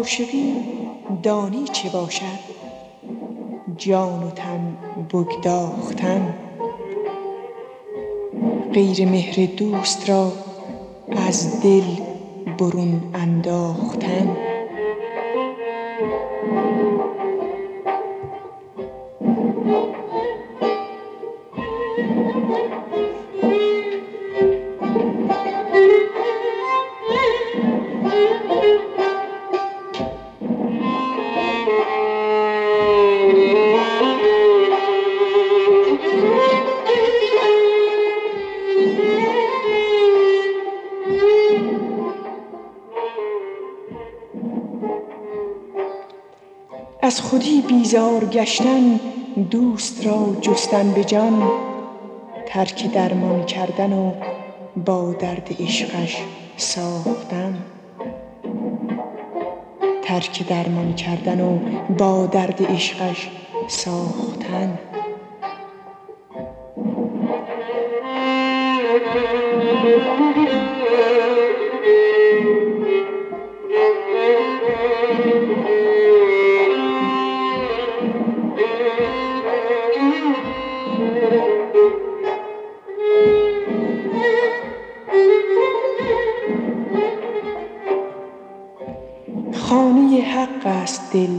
عاشقی دانی چه باشد؟ جان و تن بگداختن. غیر مهر دوست را از دل برون انداختن. از خودی بیزار گشتن، دوست را جستن به جان، ترک درمان کردن و با درد عشقش ساختن. ترک درمان کردن و با درد عشقش ساختن. خانه حق است دل،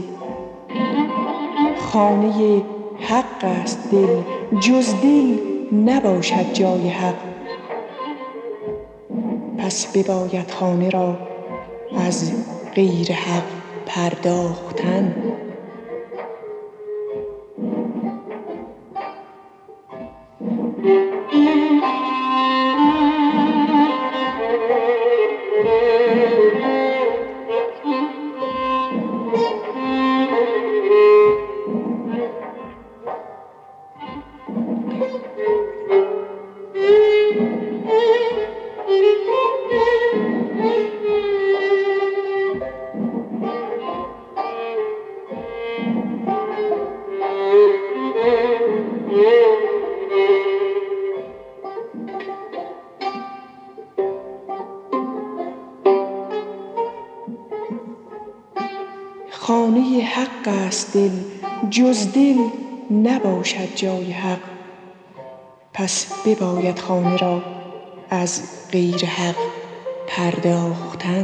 خانه حق است دل، جز دل نباشد جای حق. پس بباید خانه را از غیر حق پرداختن. خانه حق است دل، جز دل نباشد جای حق. پس بباید خانه را از غیر حق پرداختن.